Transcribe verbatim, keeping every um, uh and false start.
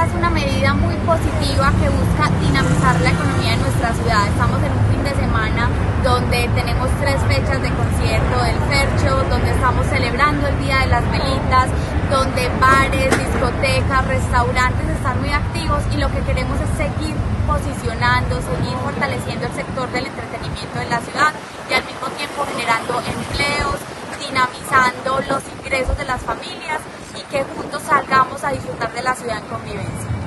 esta es una medida muy positiva que busca dinamizar la economía de nuestra ciudad. Estamos en un fin de semana donde tenemos tres fechas de concierto del Fercho, donde estamos celebrando el Día de las Velitas, donde bares, discotecas, restaurantes están muy activos y lo que queremos es seguir posicionando, seguir fortaleciendo el sector del entretenimiento de la ciudad y al mismo tiempo generando empleos, dinamizando los ingresos de las familias y que juntos salgamos a disfrutar de la ciudad en convivencia.